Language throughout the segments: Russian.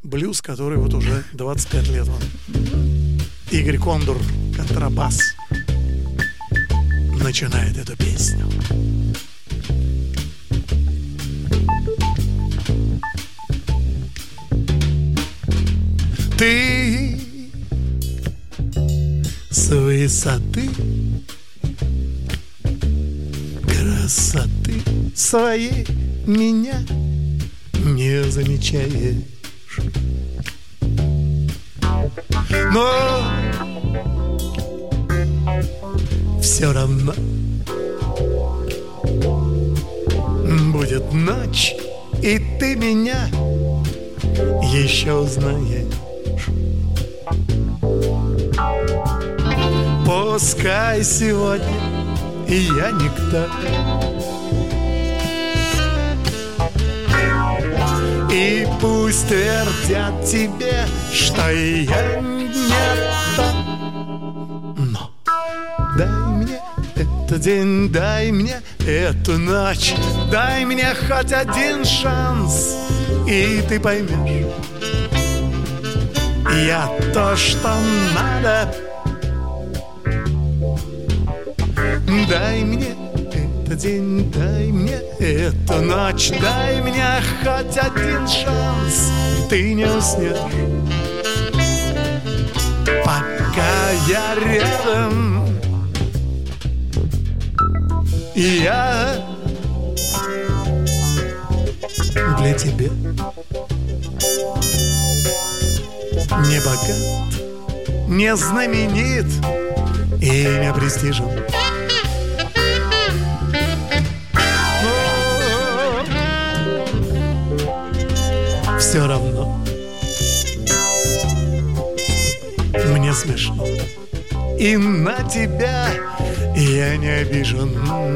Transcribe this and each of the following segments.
блюз, который вот уже 25 лет вам. Игорь Кондор, контрабас, начинает эту песню. Ты с высоты красоты своей меня не замечаешь, но все равно будет ночь, и ты меня еще узнаешь. Пускай сегодня я никто, и пусть твердят тебе, что я не-то, но дай мне этот день, дай мне эту ночь, дай мне хоть один шанс, и ты поймешь, я то, что надо. Дай мне этот день, дай мне эту ночь, дай мне хоть один шанс, ты не уснешь, пока я рядом. Я для тебя не богат, не знаменит и не престижен. Все равно мне смешно, и на тебя я не обижен.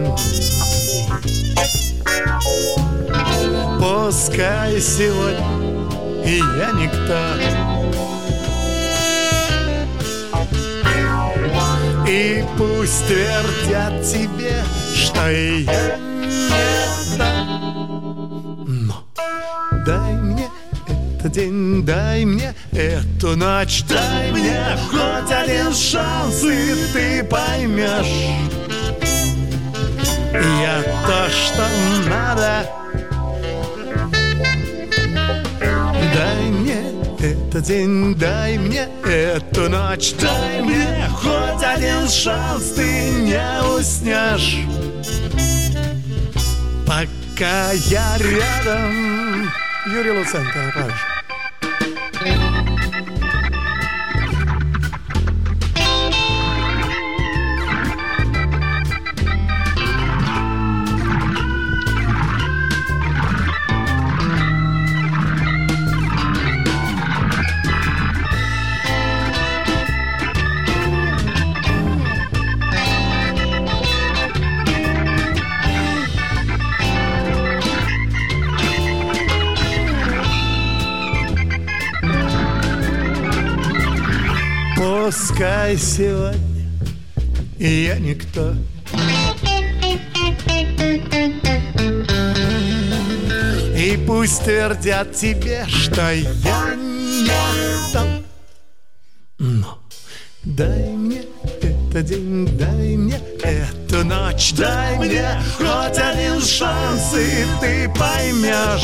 Пускай сегодня я никто, и пусть твердят тебе, что я не то, но дай мне этот день, дай мне эту ночь, дай мне хоть один шанс, и ты поймешь, я то, что надо. Дай мне этот день, дай мне эту ночь, дай мне хоть один шанс, ты не уснешь, пока я рядом. Юрий Луценко на клавишах. Пускай сегодня я никто, и пусть твердят тебе, что я не там, но дай мне этот день, дай мне эту ночь, дай мне хоть один шанс, и ты поймешь,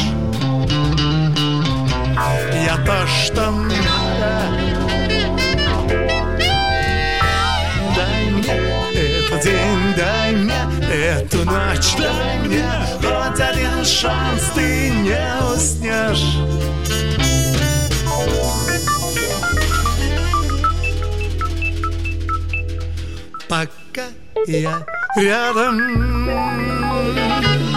я то, что надо. Этот день, дай мне эту ночь, дай мне хоть один шанс, ты не уснешь, пока я рядом.